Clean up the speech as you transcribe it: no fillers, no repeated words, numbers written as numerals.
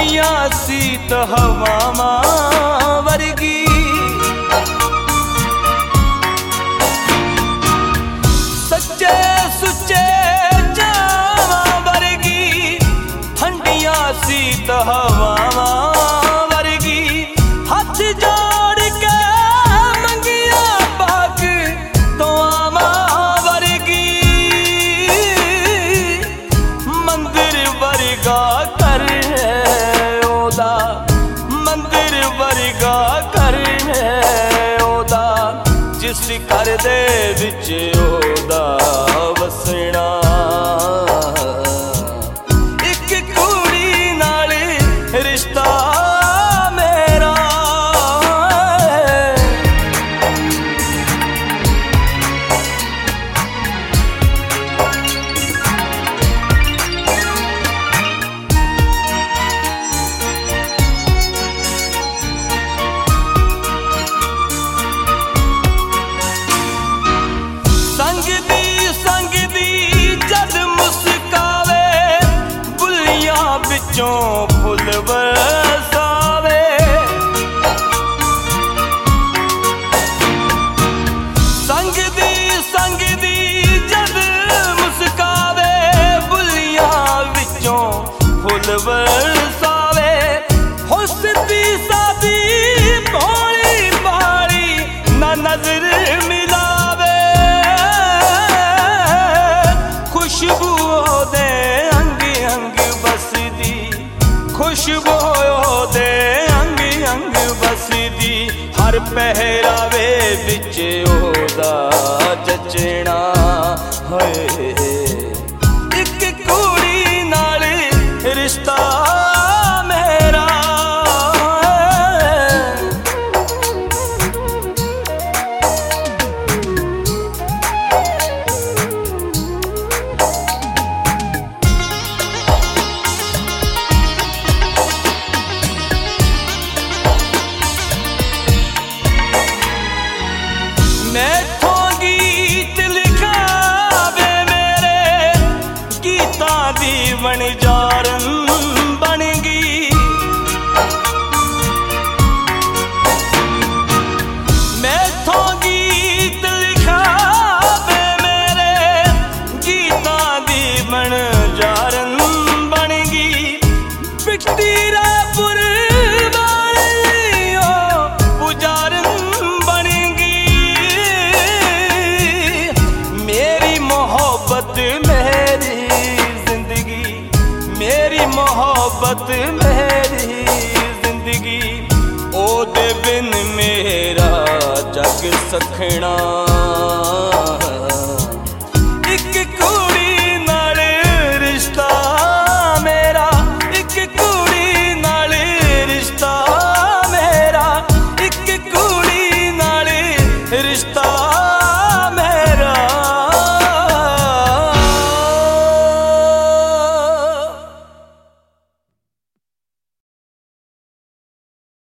ਠੰਡੀਆਂ ਸੀਤ ਹਵਾਵਾਂ ਵਰਗੀ। ਸੱਚੇ ਸੁੱਚੇ ਚਾਵਾਂ ਵਰਗੀ, ਠੰਡੀਆਂ ਸੀਤ ਹਵਾਵਾਂ ਵਰਗੀ। ਹੱਥ ਜੋੜ ਕੇ ਮੰਗੀਆਂ ਪਾਕ ਦੁਆਵਾਂ ਵਰਗੀ। ਮੰਦਰ ਵਰਗਾ ਘਰ ਹੈ ਉਹਦਾ, ਮੰਦਰ ਵਰਗਾ ਘਰ ਹੈ ਉਹਦਾ, ਜਿਸ ਘਰ ਦੇ ਵਿੱਚ ਉਹਦਾ ਵਸਣਾ। ਇੱਕ ਕੁੜੀ ਨਾਲ ਰਿਸ਼ਤਾ ਮੇਰਾ। ਸੰਗਦੀ ਜਦ ਮੁਸਕਾਵੇ, ਬੁੱਲੀਆਂ ਵਿੱਚੋਂ ਫੁੱਲ ਵਰਸਾਵੇ। ਸੰਗਦੀ ਜਦ ਮੁਸਕਾਵੇ, ਬੁੱਲੀਆਂ ਵਿੱਚੋਂ ਫੁੱਲ ਵਰਸਾਵੇ। ਹੁਸਦੀ ਸਾਦੀ ਭੋਲੀ ਭਾਲੀ ਨਾ ਨਜ਼ਰ ਮਿਲਾਵੇ। ਖੁਸ਼ਬੂ ਉਹਦੇ ਅੰਗ ਅੰਗ ਬਸਦੀ, ਖੁਸ਼ਬੂ ਉਹਦੇ ਅੰਗ ਅੰਗ ਬਸਦੀ। ਹਰ ਪਹਿਰਾਵੇ ਵਿੱਚ ਉਹਦਾ ਜਚਣਾ ਹੋਏ। ਇੱਕ ਕੁੜੀ ਨਾਲ ਰਿਸ਼ਤਾ ਮੇਰਾ। ਮੈਥੋਂ ਗੀਤ ਲਿਖਾਵੇ ਮੇਰੇ, ਗੀਤਾਂ ਦੀ ਵਣਜਾਰਨ ਬਣ ਗਈ। ਮੈਥੋਂ ਗੀਤ ਲਿਖਾਵੇ ਮੇਰੇ, ਗੀਤਾਂ ਦੀ ਵਣਜਾਰਨ ਬਣ ਗਈ। ਪਿੱਟੀ ਰਾਪੁਰ ਵਾਲੀ ਉਹ ਪੁਜਾਰਨ ਬਣ ਗਈ। ਮੇਰੀ ਮੁਹੱਬਤ ਮੇਰੀ ਜ਼ਿੰਦਗੀ, ਮੇਰੀ ਮੁਹੱਬਤ ਮੇਰੀ ਜ਼ਿੰਦਗੀ। ਉਹਦੇ ਬਿਨ ਮੇਰਾ ਜਗ ਸਖਣਾ।